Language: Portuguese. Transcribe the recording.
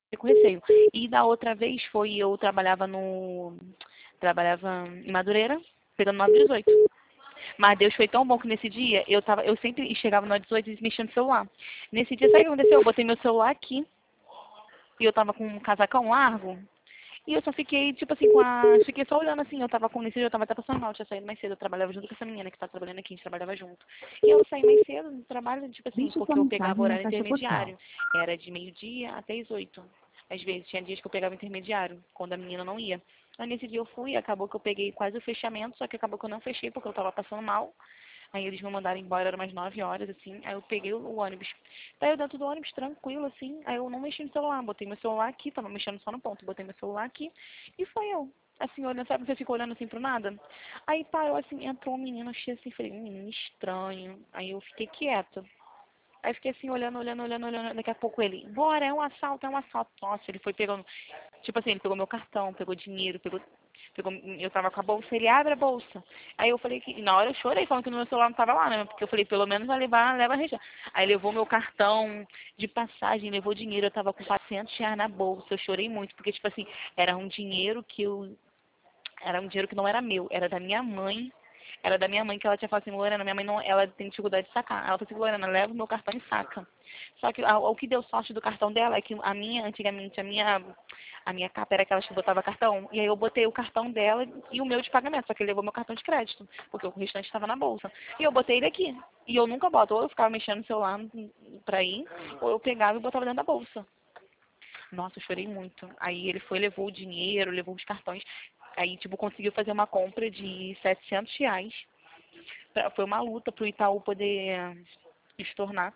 com receio. E da outra vez foi, eu trabalhava em Madureira, pegando 918. Mas Deus foi tão bom que nesse dia eu sempre chegava no 18 e mexia no celular. Nesse dia, sabe o que aconteceu? Eu botei meu celular aqui e eu tava com um casacão largo. E eu só fiquei, tipo assim, fiquei só olhando assim, nesse dia eu tava até passando mal, eu tinha saído mais cedo, eu trabalhava junto com essa menina que tá trabalhando aqui, a gente trabalhava junto. E eu saí mais cedo do trabalho, tipo assim, Deixe sua porque eu pegava mensagem na horário caixa postal. intermediário. Era de meio-dia até as 8. Às vezes, tinha dias que eu pegava intermediário, quando a menina não ia. Aí nesse dia eu fui, acabou que eu peguei quase o fechamento, só que acabou que eu não fechei porque eu tava passando mal. Aí eles me mandaram embora, era umas 9 horas, assim. Aí eu peguei o ônibus. Daí eu dentro do ônibus, tranquilo, assim. Aí eu não mexi no celular, botei meu celular aqui, tava mexendo só no ponto. Botei meu celular aqui e foi eu. Assim, olhando, sabe, você fica olhando assim pro nada? Aí parou assim, entrou um menino, achei assim, falei, menino estranho. Aí eu fiquei quieta. Aí fiquei assim, olhando. Daqui a pouco ele, bora, é um assalto, é um assalto. Nossa, ele foi pegando, tipo assim, ele pegou meu cartão, pegou dinheiro, eu tava com a bolsa, ele abre a bolsa. Aí eu falei que, e na hora eu chorei, falando que no meu celular não tava lá, né? Porque eu falei, pelo menos vai levar, leva a região. Aí levou meu cartão de passagem, levou dinheiro, eu tava com R$ 400 na bolsa. Eu chorei muito, porque, tipo assim, era um dinheiro era um dinheiro que não era meu, era da minha mãe. Era da minha mãe que ela tinha falado assim, Lorena, minha mãe não, ela tem dificuldade de sacar. Ela falou assim, Lorena, leva o meu cartão e saca. Só que o que deu sorte do cartão dela é que antigamente, a minha capa era aquelas que botava cartão. E aí eu botei o cartão dela e o meu de pagamento. Só que ele levou meu cartão de crédito, porque o restante estava na bolsa. E eu botei ele aqui. E eu nunca boto, ou eu ficava mexendo no celular pra ir, ou eu pegava e botava dentro da bolsa. Nossa, eu chorei muito. Aí ele foi, levou o dinheiro, levou os cartões. Aí, tipo, conseguiu fazer uma compra de R$ 700. Foi uma luta pro Itaú poder estornar.